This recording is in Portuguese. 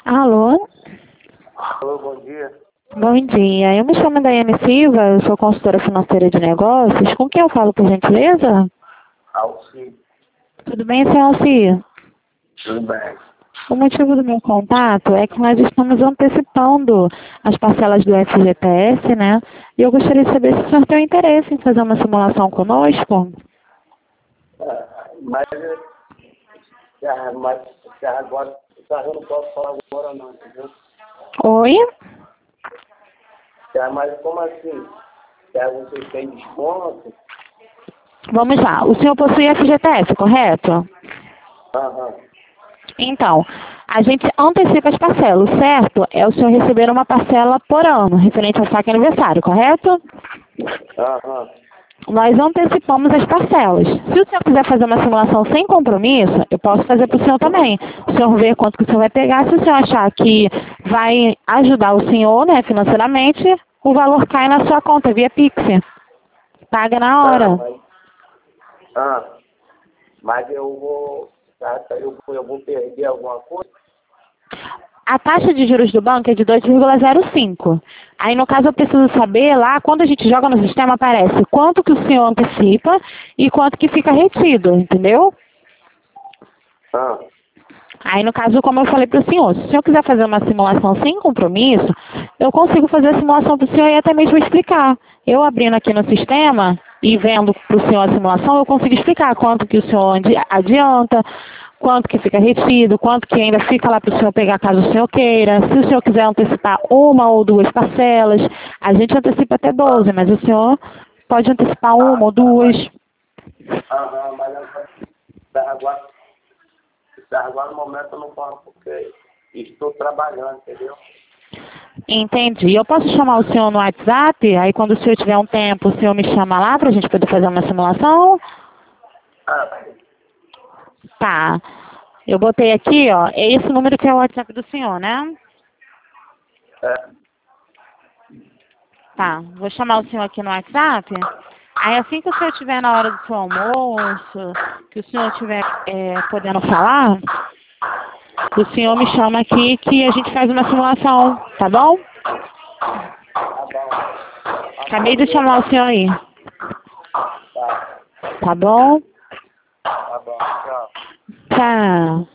Alô? Alô, bom dia. Bom dia. Eu me chamo Daiane Silva, eu sou consultora financeira de negócios. Com quem eu falo, por gentileza? Alci, Tudo bem, senhor Alci? tudo bem? O motivo do meu contato é que nós estamos antecipando as parcelas do FGTS, né? E eu gostaria de saber se o senhor tem interesse em fazer uma simulação conosco. Mas, agora, eu não posso falar agora não, entendeu? Oi? Mas como assim? Vocês têm desconto? Vamos lá. O senhor possui FGTS, correto? Aham, Então, a gente antecipa as parcelas, certo? É o senhor receber uma parcela por ano, referente ao saque aniversário, correto? aham. Nós antecipamos as parcelas. Se o senhor quiser fazer uma simulação sem compromisso, eu posso fazer para o senhor também. O senhor vê quanto que o senhor vai pegar. Se o senhor achar que vai ajudar o senhor, né, financeiramente, o valor cai na sua conta via Pix. Paga na hora. Ah, mas eu vou perder alguma coisa? A taxa de juros do banco é de 2,05. Aí, no caso, eu preciso saber lá, quando a gente joga no sistema, aparece quanto que o senhor antecipa e quanto que fica retido, entendeu? Ah, Aí, no caso, como eu falei para o senhor, se o senhor quiser fazer uma simulação sem compromisso, eu consigo fazer a simulação para o senhor e até mesmo explicar. Eu abrindo aqui no sistema e vendo para o senhor a simulação, eu consigo explicar quanto que o senhor adianta, quanto que fica retido, quanto que ainda fica lá para o senhor pegar caso o senhor queira. Se o senhor quiser antecipar uma ou duas parcelas, a gente antecipa até 12, mas o senhor pode antecipar uma ou duas. mas agora no momento eu não posso porque estou trabalhando, entendeu? Entendi. Eu posso chamar o senhor no WhatsApp? Aí quando o senhor tiver um tempo, o senhor me chama lá para a gente poder fazer uma simulação? Ah, Tá. Eu botei aqui, ó. É esse número que é o WhatsApp do senhor, né? é. Tá. Vou chamar o senhor aqui no WhatsApp. Aí assim que o senhor estiver na hora do seu almoço, que o senhor estiver podendo falar, o senhor me chama aqui que a gente faz uma simulação, tá bom? Tá bom. Acabei de chamar o senhor aí. Tá, Tá bom? tá bom, tchau. Tchau.